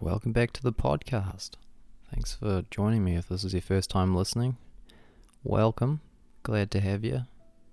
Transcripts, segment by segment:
welcome back to the podcast. Thanks for joining me. If this is your first time listening, welcome. Glad to have you.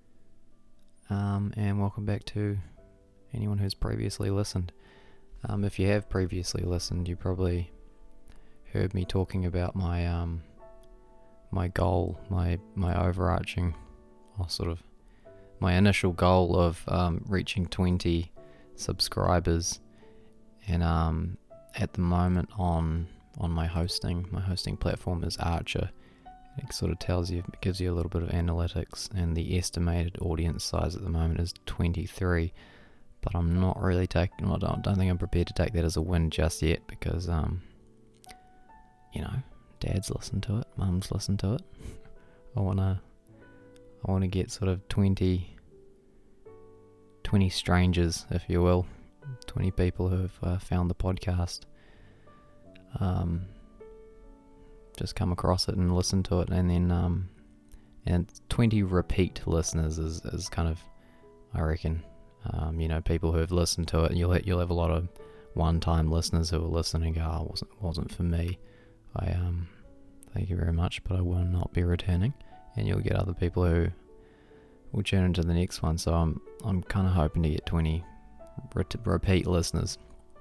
And welcome back to anyone who's previously listened. If you have previously listened, you probably heard me talking about my my goal, my overarching, or sort of my initial goal of reaching 20 subscribers. And at the moment on my hosting platform is Archer. It sort of gives you a little bit of analytics, and the estimated audience size at the moment is 23. But I'm not really I don't think I'm prepared to take that as a win just yet, because dads listen to it, mums listen to it. I wanna get sort of 20 strangers, if you will, 20 people who have found the podcast, just come across it and listen to it, and then and 20 repeat listeners is kind of, I reckon, people who have listened to it. You'll have a lot of one-time listeners who will listen and go, "Oh, wasn't for me. Thank you very much, but I will not be returning." And you'll get other people who will tune into the next one. So I'm kind of hoping to get 20 repeat listeners.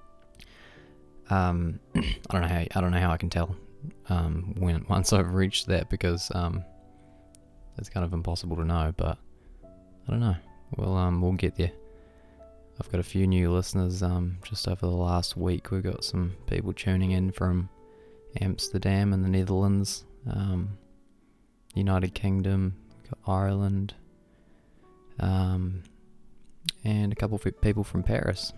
I don't know how I can tell once I've reached that, because it's kind of impossible to know. But I don't know. We'll get there. I've got a few new listeners. Just over the last week, we've got some people tuning in from Amsterdam in the Netherlands, United Kingdom, we've got Ireland, and a couple of people from Paris.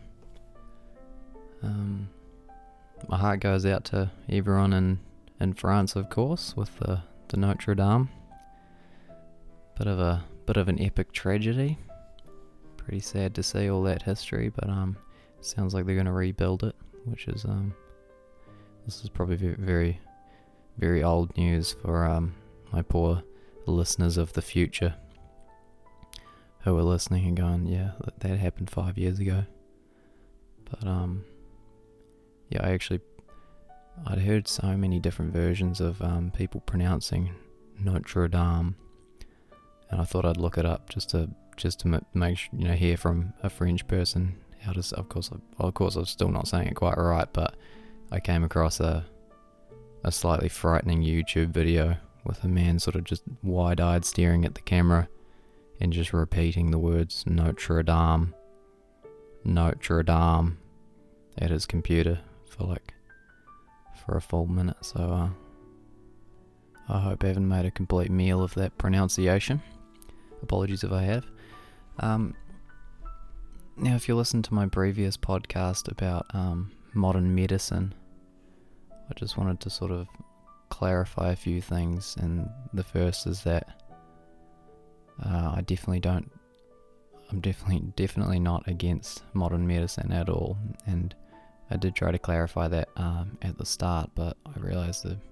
My heart goes out to everyone in France, of course, with the Notre Dame. Bit of an epic tragedy. Pretty sad to see all that history, but sounds like they're going to rebuild it, which is this is probably very, very old news for my poor listeners of the future, who are listening and going, "Yeah, that happened 5 years ago." But I'd heard so many different versions of people pronouncing Notre Dame, and I thought I'd look it up just to make sure, hear from a French person how to. Of course, I'm still not saying it quite right, but I came across a slightly frightening YouTube video with a man sort of just wide-eyed staring at the camera and just repeating the words Notre Dame at his computer for a full minute. So I hope I haven't made a complete meal of that pronunciation. Apologies if I have. Now, if you listen to my previous podcast about modern medicine, I just wanted to sort of clarify a few things, and the first is that I'm definitely not against modern medicine at all, and I did try to clarify that at the start, but I realised there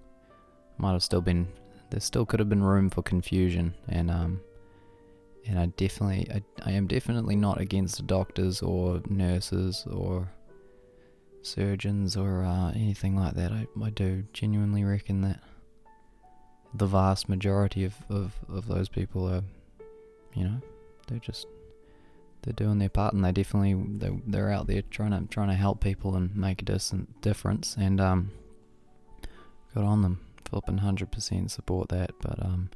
still could have been room for confusion, and I am definitely not against doctors or nurses or surgeons or anything like that. I do genuinely reckon that the vast majority of those people are, they're doing their part, and they're out there trying to help people and make a difference, and good on them. Flipping 100% support that, but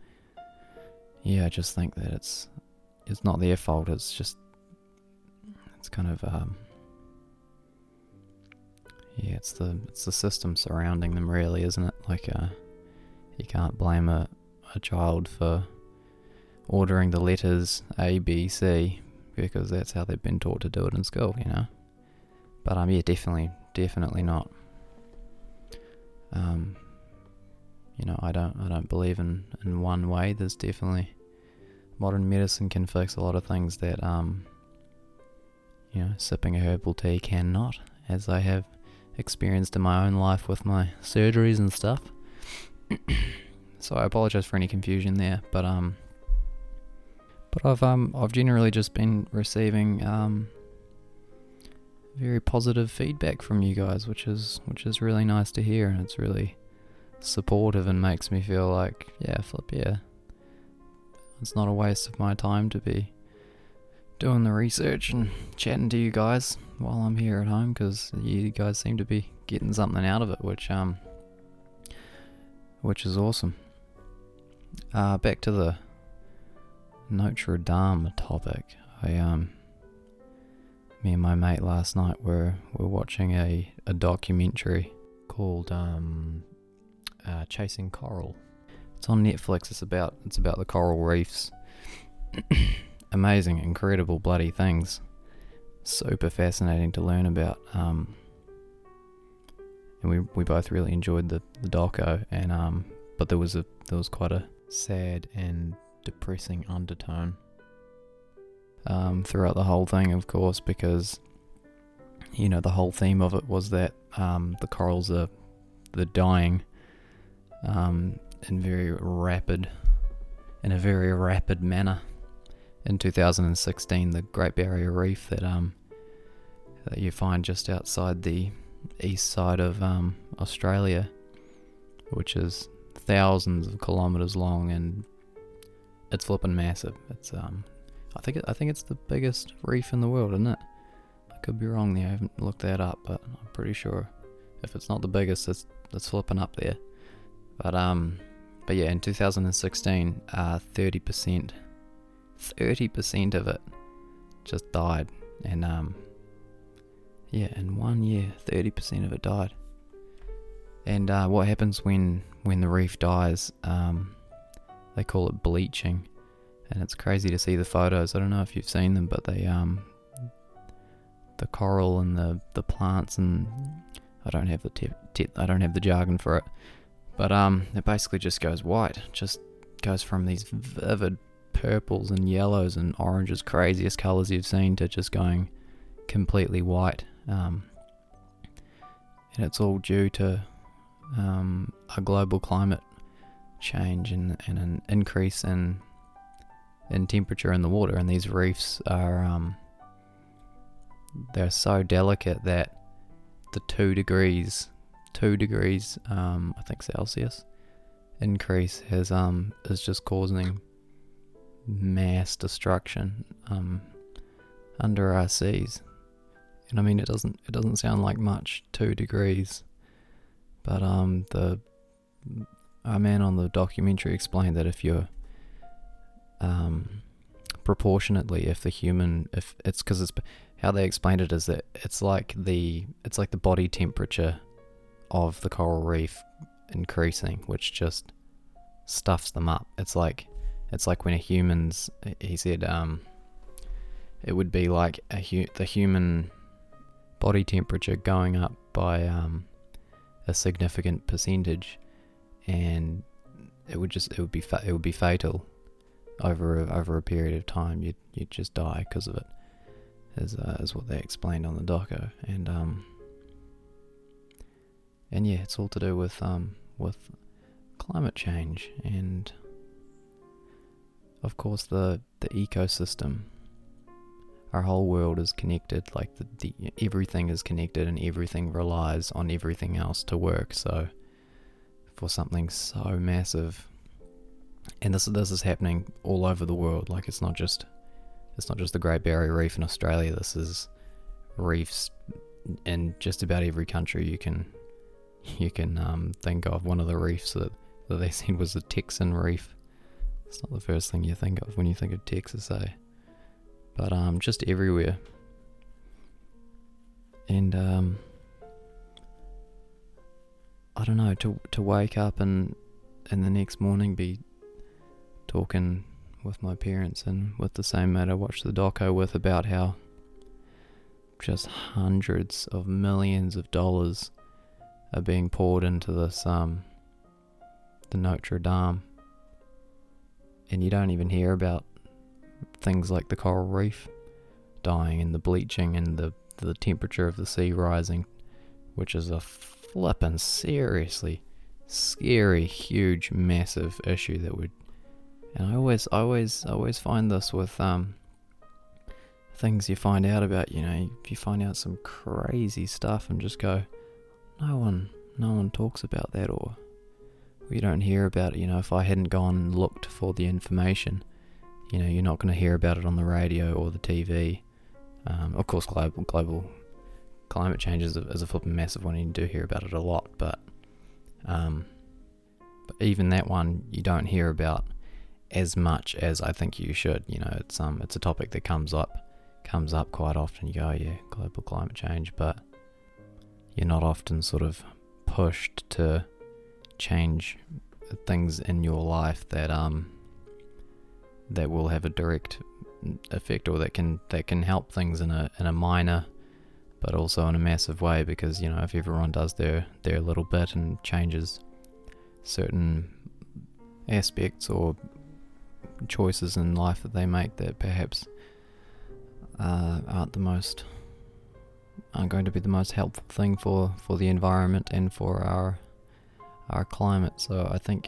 I just think that it's not their fault. It's kind of it's the system surrounding them, really, isn't it? Like you can't blame a child for ordering the letters A, B, C, because that's how they've been taught to do it in school, But definitely not. I don't believe in one way. There's definitely modern medicine can fix a lot of things that sipping a herbal tea cannot, as I have experienced in my own life with my surgeries and stuff. So I apologize for any confusion there, but I've generally just been receiving very positive feedback from you guys, which is really nice to hear, and it's really supportive and makes me feel like, yeah, it's not a waste of my time to be doing the research and chatting to you guys while I'm here at home, because you guys seem to be getting something out of it, which is awesome. Back to the Notre Dame topic. Me and my mate last night were watching a documentary called Chasing Coral. It's on Netflix. It's about the coral reefs. Amazing, incredible bloody things. Super fascinating to learn about. And we both really enjoyed the doco, and but there was quite a sad and depressing undertone throughout the whole thing, of course, because the whole theme of it was that the corals are dying in a very rapid manner. In 2016, the Great Barrier Reef that you find just outside the east side of Australia, which is thousands of kilometers long, and it's flipping massive. It's I think it's the biggest reef in the world, isn't it? I could be wrong there. I haven't looked that up, but I'm pretty sure if it's not the biggest, it's flipping up there. But yeah, in 2016, 30% of it just died, and in 1 year, 30% of it died. And what happens when the reef dies? They call it bleaching, and it's crazy to see the photos. I don't know if you've seen them, but they the coral and the plants, and I don't have the jargon for it, but it basically just goes white. Just goes from these vivid purples and yellows and oranges, craziest colours you've seen, to just going completely white. And it's all due to a global climate change and an increase in temperature in the water. And these reefs are they're so delicate that the 2 degrees I think Celsius increase is just causing mass destruction under our seas. And I mean, it doesn't sound like much, 2 degrees, but our man on the documentary explained that if you're proportionately, if it's because it's how they explained it is that it's like the body temperature of the coral reef increasing, which just stuffs them up. It's like when he said it would be like the human body temperature going up by a significant percentage, and it would be fatal over a period of time. You'd just die because of it, is what they explained on the doco. And yeah, it's all to do with climate change, and of course the ecosystem. Our whole world is connected, like everything is connected, and everything relies on everything else to work. So for something so massive, and this is happening all over the world. Like it's not just the Great Barrier Reef in Australia. This is reefs in just about every country you can think of. One of the reefs that they said was the Texan Reef. It's not the first thing you think of when you think of Texas, eh? But just everywhere. And I don't know, to wake up and the next morning be talking with my parents and with the same mate I watched the doco with about how just hundreds of millions of dollars are being poured into this the Notre Dame, and you don't even hear about things like the coral reef dying and the bleaching and the temperature of the sea rising, which is a flippin' seriously scary, huge, massive issue that would. And I always find this with things you find out about, if you find out some crazy stuff and just go, no one talks about that, or we don't hear about it. If I hadn't gone and looked for the information, you're not going to hear about it on the radio or the TV. Of course, global climate change is a flipping massive one, and you do hear about it a lot, but even that one you don't hear about as much as I think you should. It's a topic that comes up quite often. You go, oh yeah, global climate change, but you're not often sort of pushed to change things in your life that will have a direct effect, or that can help things in a minor but also in a massive way, because if everyone does their little bit and changes certain aspects or choices in life that they make that perhaps aren't going to be the most helpful thing for the environment and for our climate. So I think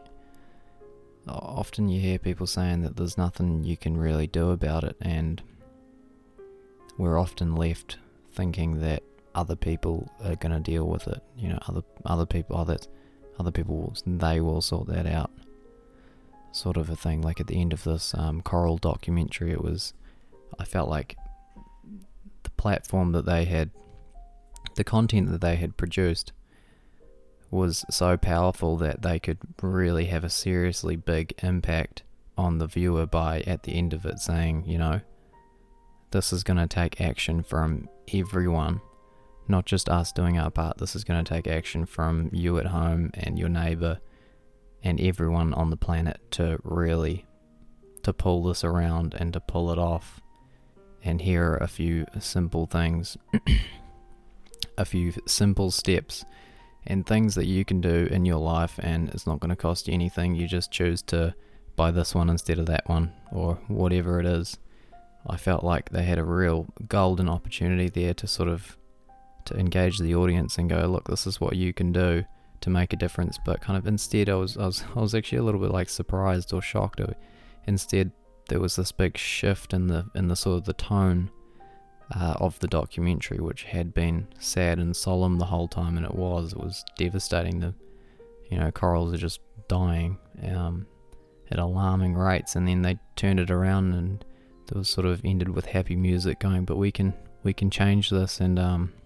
often you hear people saying that there's nothing you can really do about it, and we're often left thinking that other people are going to deal with it. Other people, they will sort that out, sort of a thing. Like at the end of this Coral documentary, I felt like the platform that they had, the content that they had produced was so powerful that they could really have a seriously big impact on the viewer by, at the end of it, saying, this is going to take action from everyone, not just us doing our part. This is going to take action from you at home and your neighbour and everyone on the planet to pull this around and to pull it off. And here are a few simple things, a few simple steps and things that you can do in your life, and it's not going to cost you anything. You just choose to buy this one instead of that one, or whatever it is. I felt like they had a real golden opportunity there to engage the audience and go, look, this is what you can do to make a difference. But kind of instead, I was actually a little bit like surprised or shocked. Instead, there was this big shift in the sort of the tone of the documentary, which had been sad and solemn the whole time, and it was devastating. Corals are just dying at alarming rates, and then they turned it around and it was sort of ended with happy music going, but we can change this, and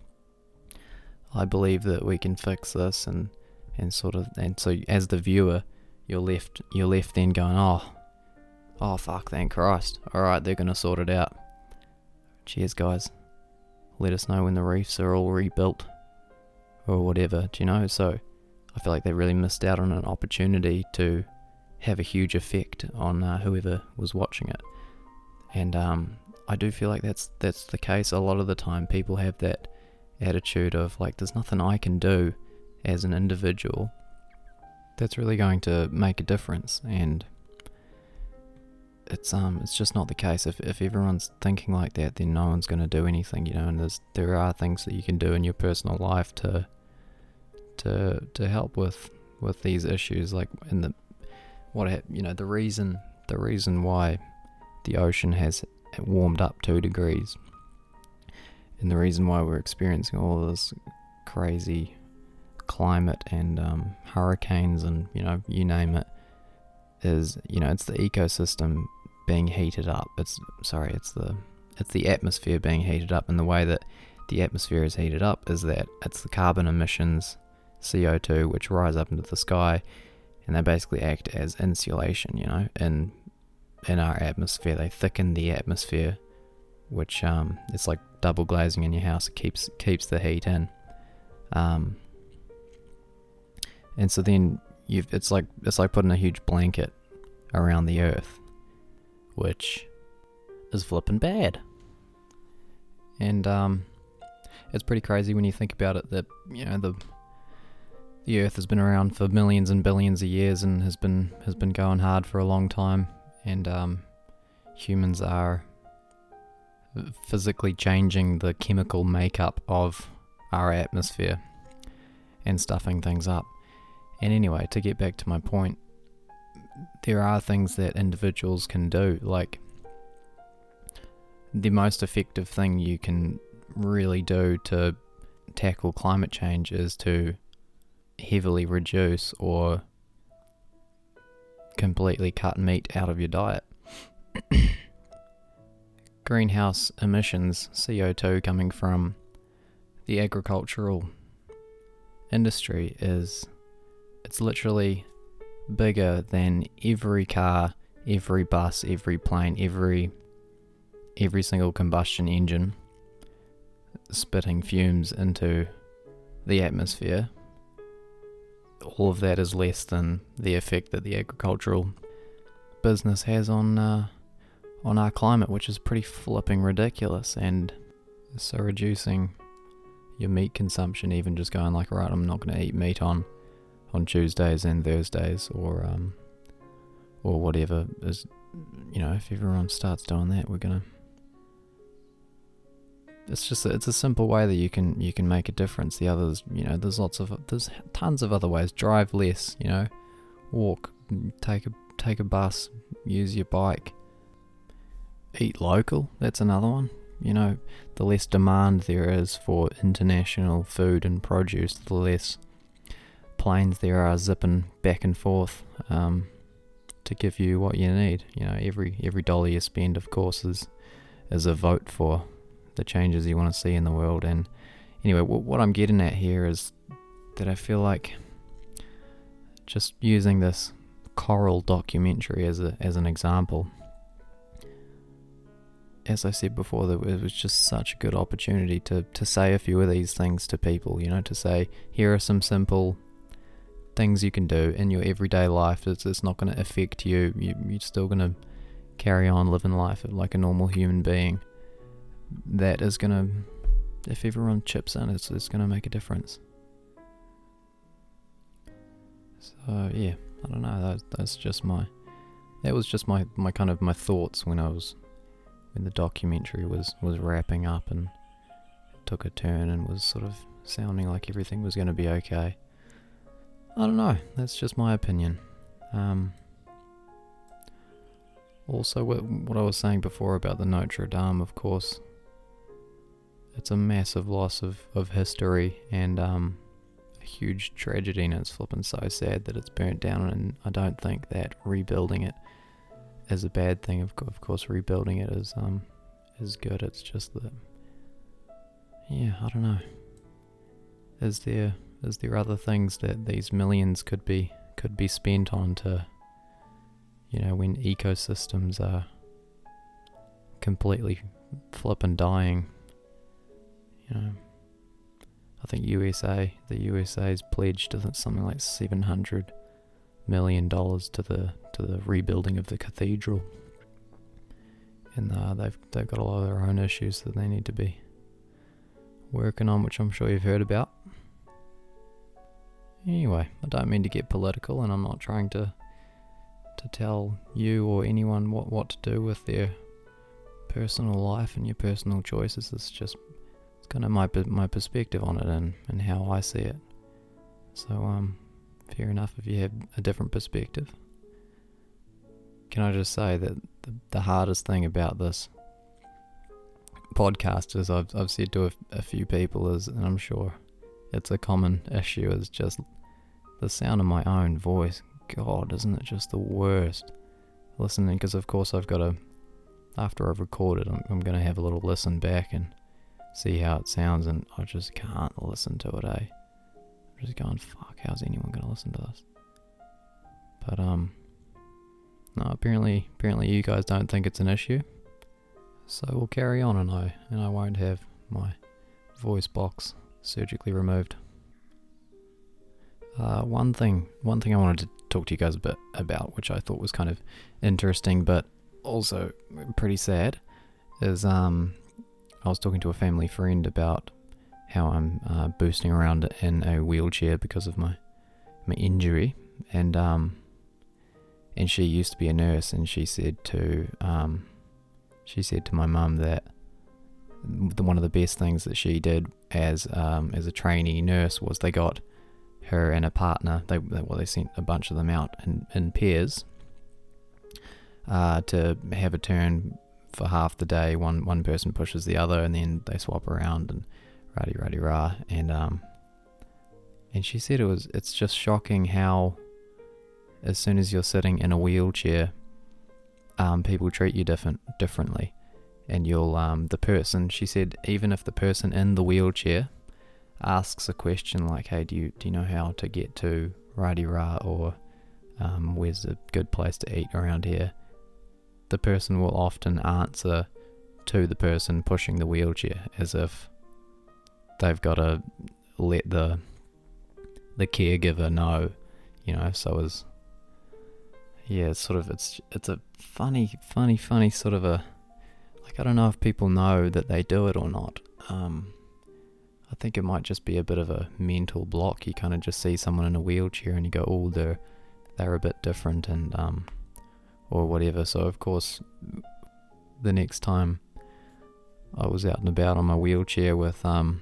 I believe that we can fix this, and so as the viewer, you're left then going, oh fuck, thank Christ, alright, they're gonna sort it out. Cheers guys, let us know when the reefs are all rebuilt or whatever, so I feel like they really missed out on an opportunity to have a huge effect on whoever was watching it. And I do feel like that's the case a lot of the time. People have that attitude of like, there's nothing I can do as an individual that's really going to make a difference, and it's just not the case. If everyone's thinking like that, then no one's going to do anything, and there are things that you can do in your personal life to help with these issues, like the reason why the ocean has warmed up 2 degrees, and the reason why we're experiencing all this crazy climate and hurricanes and you name it, is it's the ecosystem being heated up. It's the atmosphere being heated up, and the way that the atmosphere is heated up is that it's the carbon emissions, CO2, which rise up into the sky, and they basically act as insulation, in our atmosphere. They thicken the atmosphere, which it's like double glazing in your house. It keeps the heat in, and so then it's like putting a huge blanket around the earth, which is flippin' bad. And it's pretty crazy when you think about it, that the earth has been around for millions and billions of years and has been going hard for a long time, and humans are physically changing the chemical makeup of our atmosphere and stuffing things up. And anyway, to get back to my point, there are things that individuals can do. Like, the most effective thing you can really do to tackle climate change is to heavily reduce or completely cut meat out of your diet. Greenhouse emissions, CO2 coming from the agricultural industry it's literally bigger than every car, every bus, every plane, every single combustion engine spitting fumes into the atmosphere. All of that is less than the effect that the agricultural business has on our climate, which is pretty flipping ridiculous. And so reducing your meat consumption, even just going like, right, I'm not going to eat meat on Tuesdays and Thursdays, or whatever, is, if everyone starts doing that, we're gonna. It's a simple way that you can make a difference. The others, there's tons of other ways. Drive less, walk, take a bus, use your bike. Eat local, that's another one. The less demand there is for international food and produce, the less planes there are zipping back and forth to give you what you need. Every dollar you spend, of course, is a vote for the changes you want to see in the world. And anyway, what I'm getting at here is that I feel like just using this Coral documentary as an example, as I said before, that it was just such a good opportunity to say a few of these things to people, to say, here are some simple things you can do in your everyday life. It's not going to affect you. You're still going to carry on living life like a normal human being. That is going to, if everyone chips in, it's going to make a difference. So yeah, I don't know. That was just my kind of my thoughts when the documentary was wrapping up and took a turn and was sort of sounding like everything was going to be okay. I don't know, that's just my opinion. Also, what I was saying before about the Notre Dame, of course, it's a massive loss of history and a huge tragedy, and it's flipping so sad that it's burnt down, and I don't think that rebuilding it is a bad thing. Of course, rebuilding it is good. It's just that, yeah, I don't know. Is there other things that these millions could be spent on to, when ecosystems are completely flipping dying? I think the USA's pledged something like $700 million to the rebuilding of the cathedral, and they've got a lot of their own issues that they need to be working on, which I'm sure you've heard about. Anyway, I don't mean to get political, and I'm not trying to tell you or anyone what to do with their personal life and your personal choices. It's kind of my perspective on it and how I see it. So fair enough if you have a different perspective. Can I just say that the hardest thing about this podcast, as I've said to a few people, is, and I'm sure it's a common issue, is just the sound of my own voice. God, isn't it just the worst? Listening, because of course I've got to, after I've recorded, I'm going to have a little listen back and see how it sounds, and I just can't listen to it, I'm just going, fuck, how's anyone going to listen to this? But no, apparently you guys don't think it's an issue, so we'll carry on, and I won't have my voice box surgically removed. One thing I wanted to talk to you guys a bit about, which I thought was kind of interesting but also pretty sad, is I was talking to a family friend about how I'm boosting around in a wheelchair because of my injury, and she used to be a nurse, and she said to my mum that one of the best things that she did as a trainee nurse was they got her and a partner. They sent a bunch of them out in pairs to have a turn for half the day, one person pushes the other, and then they swap around and rah. And she said it's just shocking how as soon as you're sitting in a wheelchair, people treat you differently. And the person, she said, even if the person in the wheelchair asks a question like, hey, do you know how to get to rah, or where's a good place to eat around here, the person will often answer to the person pushing the wheelchair as if they've got to let the caregiver know, so as, yeah, it's a funny sort of a, like, I don't know if people know that they do it or not. I think it might just be a bit of a mental block. You kind of just see someone in a wheelchair and you go, oh, they're a bit different, and or whatever. So of course, the next time I was out and about on my wheelchair with my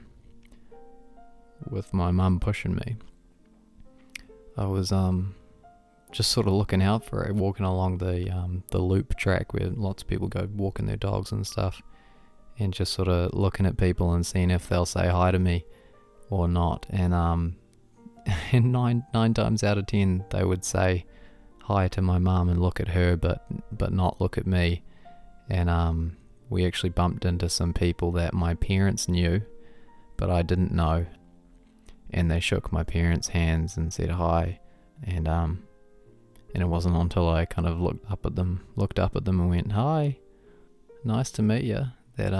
mum pushing me, I was just sort of looking out for it, walking along the loop track where lots of people go walking their dogs and stuff, and just sort of looking at people and seeing if they'll say hi to me or not. And and nine times out of 10 they would say hi to my mum and look at her, but not look at me. And we actually bumped into some people that my parents knew but I didn't know, and they shook my parents' hands and said hi, and it wasn't until I kind of looked up at them and went, hi, nice to meet you, that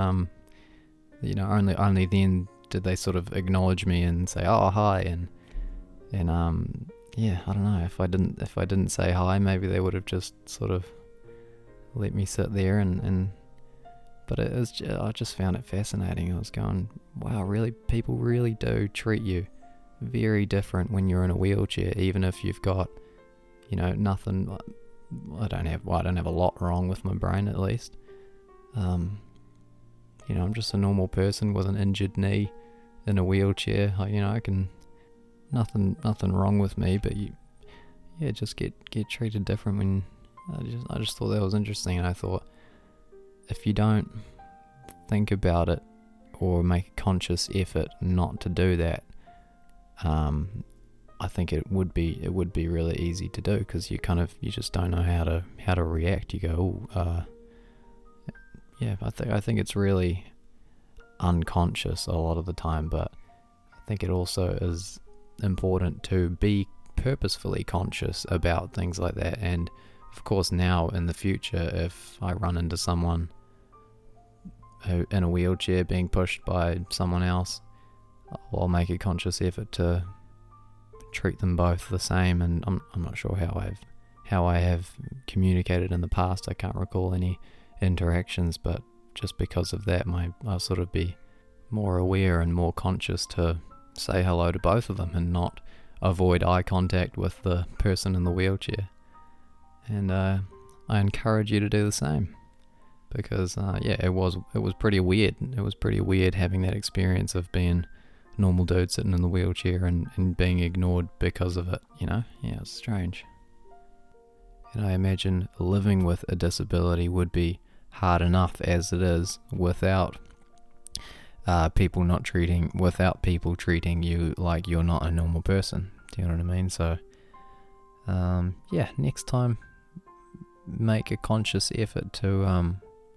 only then did they sort of acknowledge me and say, oh, hi. And yeah, I don't know, if I didn't say hi, maybe they would have just sort of let me sit there, but I just found it fascinating. I was going, wow, really, people really do treat you very different when you're in a wheelchair, even if you've got, nothing. I don't have a lot wrong with my brain, at least. I'm just a normal person with an injured knee in a wheelchair. I can, nothing wrong with me, but just get treated different when, I just thought that was interesting. And I thought, if you don't think about it or make a conscious effort not to do that, I think it would be really easy to do, because you just don't know how to react. You go, I think it's really unconscious a lot of the time, but I think it also is important to be purposefully conscious about things like that. And of course, now in the future, if I run into someone who in a wheelchair being pushed by someone else, I'll make a conscious effort to treat them both the same. And I'm not sure how I have communicated in the past. I can't recall any interactions, but just because of that, I'll sort of be more aware and more conscious to say hello to both of them and not avoid eye contact with the person in the wheelchair. And I encourage you to do the same, because it was pretty weird. It was pretty weird having that experience of being a normal dude sitting in the wheelchair and being ignored because of it. It's strange. And I imagine living with a disability would be hard enough as it is without people treating you like you're not a normal person. Do you know what I mean? So next time, make a conscious effort to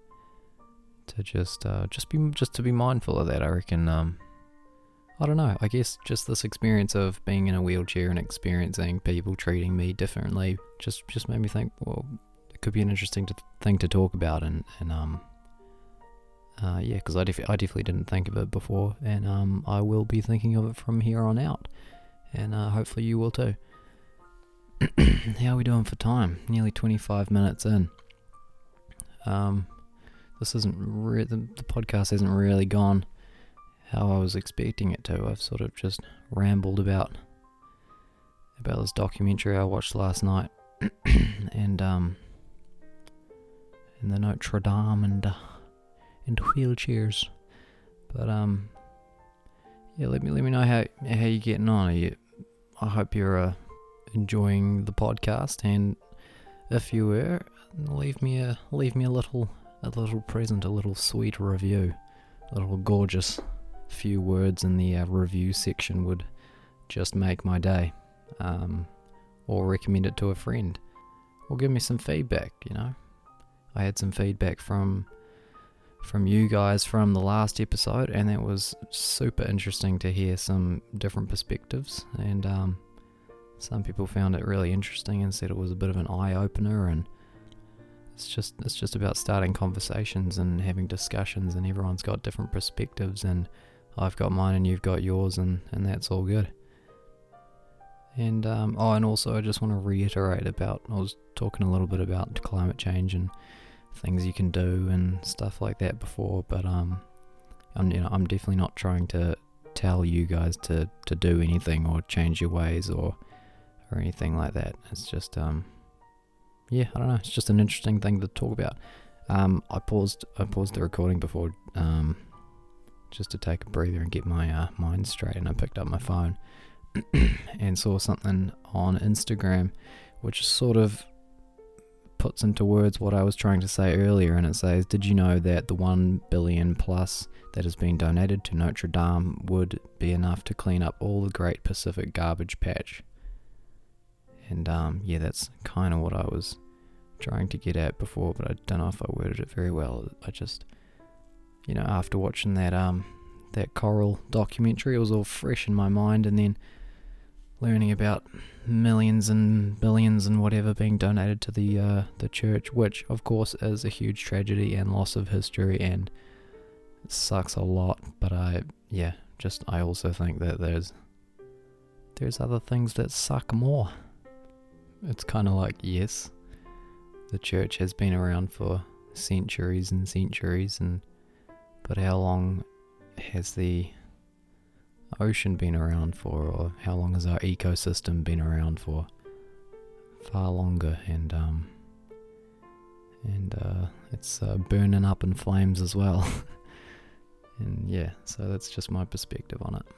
just be mindful of that. I reckon. I don't know, I guess just this experience of being in a wheelchair and experiencing people treating me differently just made me think, well, it could be an interesting thing to talk about, and because I definitely didn't think of it before, and I will be thinking of it from here on out, and hopefully you will too. How are we doing for time? Nearly 25 minutes in. This isn't the podcast hasn't really gone how I was expecting it to. I've sort of just rambled about this documentary I watched last night, and the Notre Dame and wheelchairs. But let me know how you're getting on. I hope you're enjoying the podcast, and if you were, leave me a little a little present, a little sweet review, a little gorgeous few words in the review section would just make my day. Or recommend it to a friend, or give me some feedback. I had some feedback from you guys from the last episode, and that was super interesting to hear some different perspectives, and some people found it really interesting and said it was a bit of an eye-opener, and it's just about starting conversations and having discussions, and everyone's got different perspectives, and I've got mine and you've got yours, and that's all good. And and also I just want to reiterate about, I was talking a little bit about climate change and things you can do and stuff like that before, but I'm definitely not trying to tell you guys to do anything or change your ways or anything like that. It's just I don't know, it's just an interesting thing to talk about. I paused the recording before just to take a breather and get my mind straight, and I picked up my phone and saw something on Instagram which sort of puts into words what I was trying to say earlier, and it says, did you know that the 1 billion plus that has been donated to Notre Dame would be enough to clean up all the Great Pacific Garbage Patch? And that's kind of what I was trying to get at before, but I don't know if I worded it very well. I just, after watching that coral documentary, it was all fresh in my mind, and then learning about millions and billions and whatever being donated to the church, which of course is a huge tragedy and loss of history, and it sucks a lot. But I also think that there's other things that suck more. It's kind of like, yes, the church has been around for centuries and centuries, but how long has the ocean been around for, or how long has our ecosystem been around for? Far longer, and it's burning up in flames as well. And so that's just my perspective on it.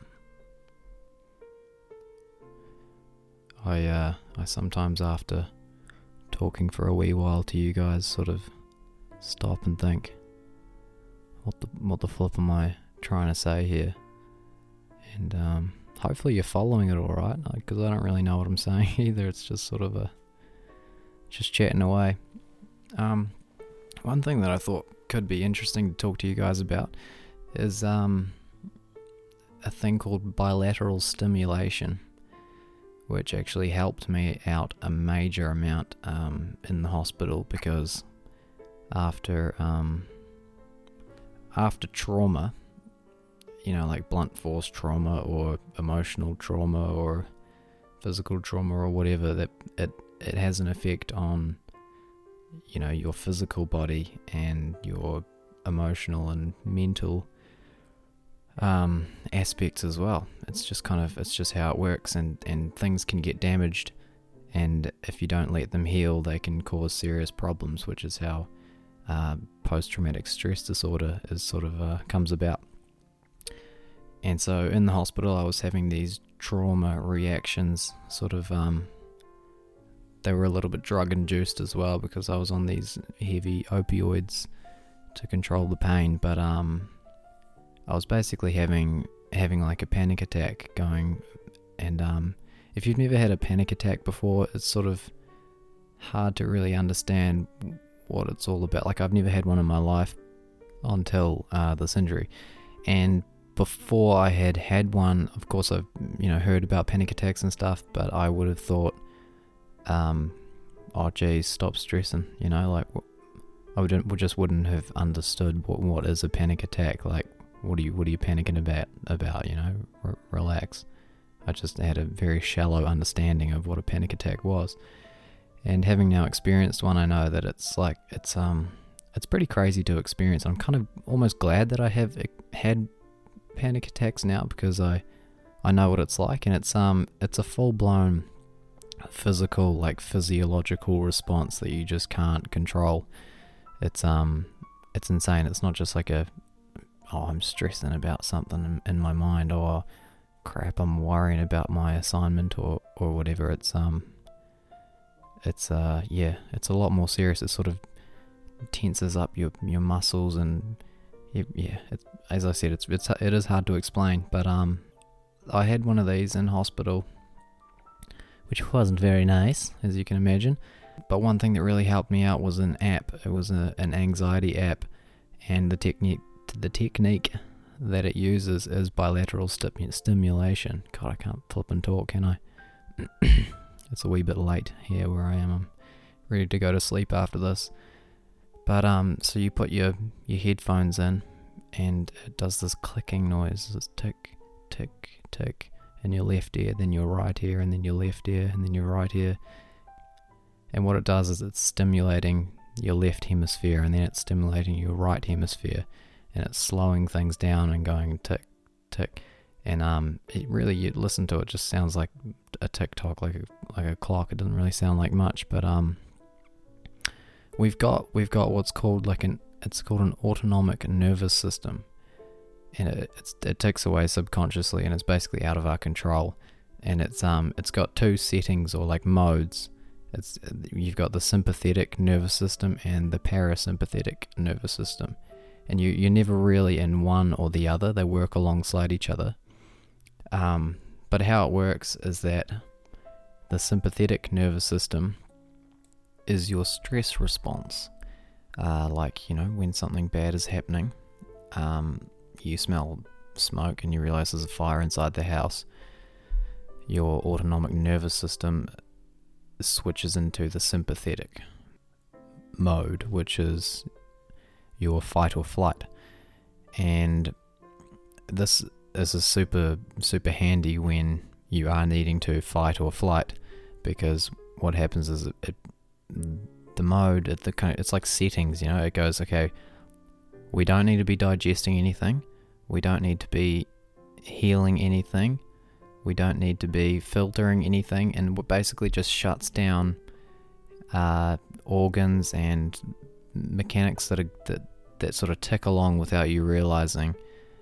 I sometimes, after talking for a wee while to you guys, sort of stop and think, what the flip am I trying to say here? And hopefully you're following it all right, because I don't really know what I'm saying either. It's just sort of just chatting away. One thing that I thought could be interesting to talk to you guys about is a thing called bilateral stimulation, which actually helped me out a major amount in the hospital, because after trauma, like blunt force trauma or emotional trauma or physical trauma or whatever, that it has an effect on your physical body and your emotional and mental aspects as well. It's just how it works, and things can get damaged, and if you don't let them heal, they can cause serious problems, which is how post-traumatic stress disorder comes about. And so in the hospital, I was having these trauma reactions, they were a little bit drug-induced as well, because I was on these heavy opioids to control the pain, but I was basically having like a panic attack going, and if you've never had a panic attack before, it's sort of hard to really understand what it's all about. Like, I've never had one in my life until this injury, and before I had one, of course I've heard about panic attacks and stuff, but I would have thought, oh geez, stop stressing, like I just wouldn't have understood what is a panic attack. Like, what are you panicking about, relax. I just had a very shallow understanding of what a panic attack was, and having now experienced one, I know that it's pretty crazy to experience. I'm kind of almost glad that I have had panic attacks now, because I know what it's like, and it's a full-blown physical, like physiological response that you just can't control. It's insane. It's not just like I'm stressing about something in my mind, or crap, I'm worrying about my assignment or whatever. It's a lot more serious. It's sort of tenses up your muscles, and as I said, it is hard to explain. But I had one of these in hospital, which wasn't very nice, as you can imagine. But one thing that really helped me out was an app. It was an anxiety app, and the technique that it uses is bilateral stimulation. God, I can't flip and talk, can I? It's a wee bit late here where I am. I'm ready to go to sleep after this. But so you put your headphones in, and it does this clicking noise. This tick, tick, tick, in your left ear, then your right ear, and then your left ear, and then your right ear. And what it does is it's stimulating your left hemisphere, and then it's stimulating your right hemisphere, and it's slowing things down and going tick, tick. And it really, you listen to it, just sounds like a tick-tock, like a clock. It doesn't really sound like much, but we've got what's called it's called an autonomic nervous system, and it ticks away subconsciously, and it's basically out of our control. And it's got two settings, or like modes. You've got the sympathetic nervous system and the parasympathetic nervous system, and you're never really in one or the other. They work alongside each other. But how it works is that the sympathetic nervous system is your stress response. Like, when something bad is happening, you smell smoke and you realize there's a fire inside the house. Your autonomic nervous system switches into the sympathetic mode, which is your fight or flight. And this is super handy when you are needing to fight or flight, because what happens is the mode, it's like settings, it goes, okay, we don't need to be digesting anything, we don't need to be healing anything, we don't need to be filtering anything, and it basically just shuts down organs and mechanics that sort of tick along without you realizing.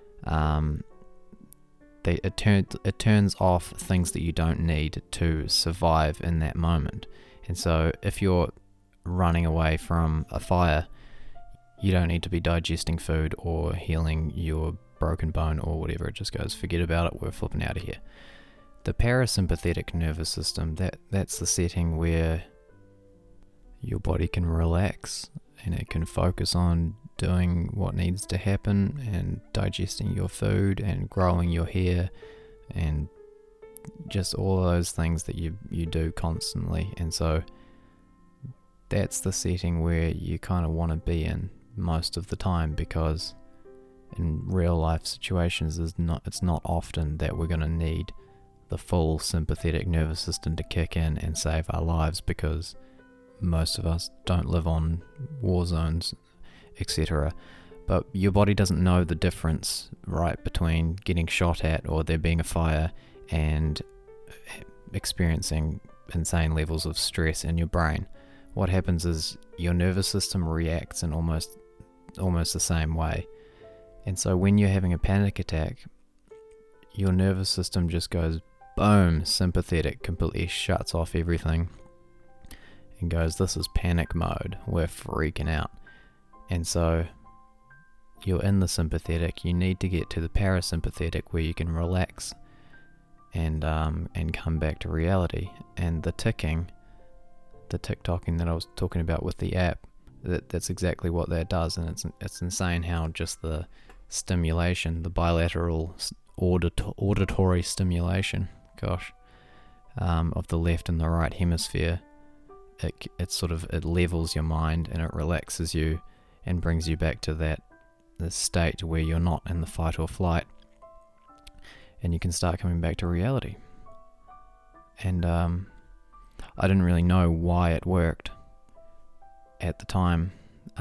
It turns off things that you don't need to survive in that moment. And so if you're running away from a fire, you don't need to be digesting food or healing your broken bone or whatever. It just goes, forget about it, we're flipping out of here. The parasympathetic nervous system, that's the setting where your body can relax and it can focus on doing what needs to happen and digesting your food and growing your hair and just all those things that you do constantly. And so that's the setting where you kind of want to be in most of the time, because in real life situations it's not often that we're going to need the full sympathetic nervous system to kick in and save our lives, because most of us don't live on war zones, etc. But your body doesn't know the difference, right, between getting shot at or there being a fire and experiencing insane levels of stress in your brain. What happens is your nervous system reacts in almost the same way. And so when you're having a panic attack, your nervous system just goes boom, sympathetic, completely shuts off everything and goes, this is panic mode, we're freaking out. And so you're in the sympathetic, you need to get to the parasympathetic where you can relax and come back to reality. And the tick-tocking that I was talking about with the app, that's exactly what that does. And it's insane how just the stimulation, the bilateral auditory stimulation, of the left and the right hemisphere, it levels your mind and it relaxes you and brings you back to the state where you're not in the fight or flight, and you can start coming back to reality. And I didn't really know why it worked at the time,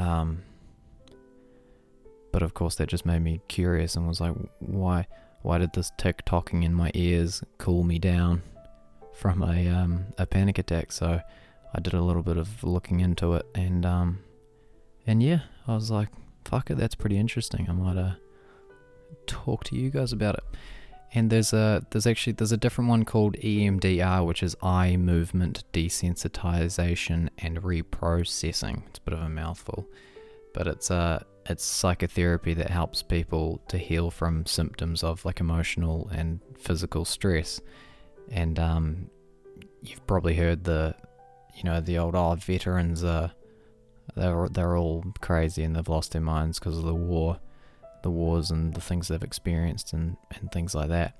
but of course that just made me curious and was like, why did this tick-tocking in my ears cool me down from a panic attack? So I did a little bit of looking into it, and yeah, I was like, fuck it, that's pretty interesting. I might talk to you guys about it. And there's a different one called EMDR, which is eye movement desensitization and reprocessing. It's a bit of a mouthful. but it's psychotherapy that helps people to heal from symptoms of like emotional and physical stress. And you've probably heard the old veterans they're all crazy and they've lost their minds because of the wars and the things they've experienced and things like that.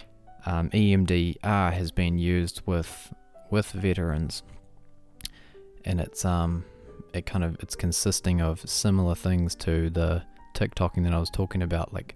EMDR has been used with veterans, and it's consisting of similar things to the TikToking that I was talking about. Like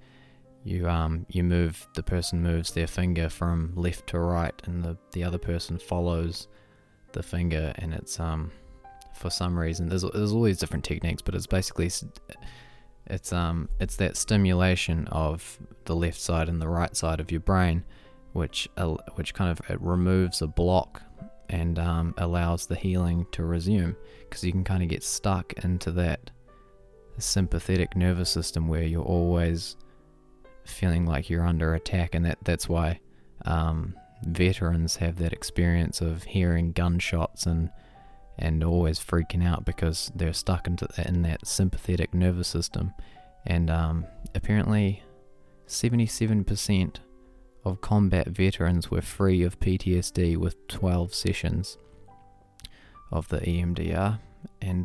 the person moves their finger from left to right, and the other person follows the finger, and it's for some reason there's all these different techniques, but it's basically it's that stimulation of the left side and the right side of your brain, which kind of it removes a block and allows the healing to resume, because you can kind of get stuck into that sympathetic nervous system where you're always feeling like you're under attack, and that's why veterans have that experience of hearing gunshots and always freaking out, because they're stuck in that sympathetic nervous system. And apparently 77% of combat veterans were free of PTSD with 12 sessions of the EMDR, and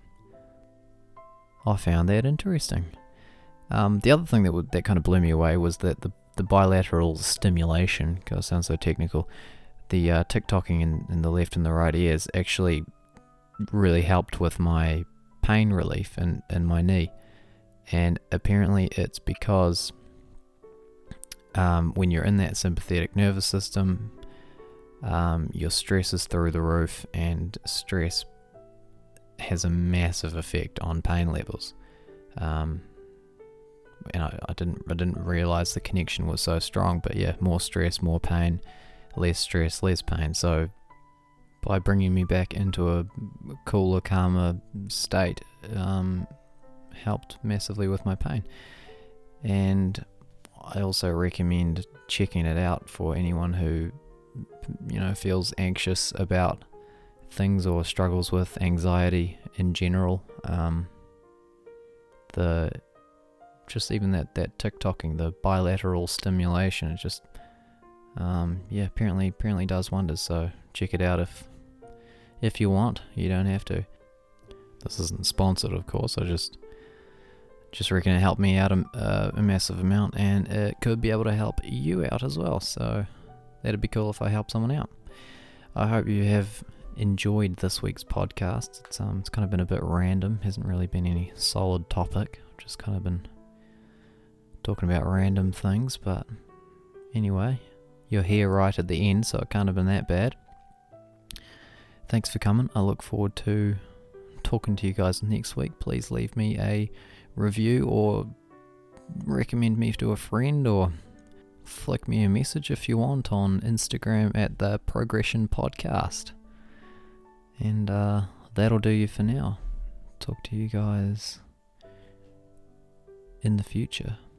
I found that interesting. The other thing that kind of blew me away was that the bilateral stimulation, because it sounds so technical, the TikToking in the left and the right ears actually really helped with my pain relief in my knee. And apparently it's because when you're in that sympathetic nervous system, your stress is through the roof, and stress has a massive effect on pain levels. And I didn't realize the connection was so strong, but yeah, more stress, more pain, less pain. So by bringing me back into a cooler, calmer state, helped massively with my pain. And I also recommend checking it out for anyone who feels anxious about things or struggles with anxiety in general. Even that TikToking, the bilateral stimulation, it just apparently does wonders. So check it out if you want. You don't have to. This isn't sponsored, of course. I just reckon it helped me out a massive amount, and it could be able to help you out as well. So that'd be cool if I help someone out. I hope you have enjoyed this week's podcast. It's kind of been a bit random. Hasn't really been any solid topic. I've just kind of been talking about random things, but anyway, you're here right at the end, so it can't have been that bad. Thanks for coming. I look forward to talking to you guys next week. Please leave me a review, or recommend me to a friend, or flick me a message if you want on Instagram at the Progression Podcast. And that'll do you for now. Talk to you guys in the future.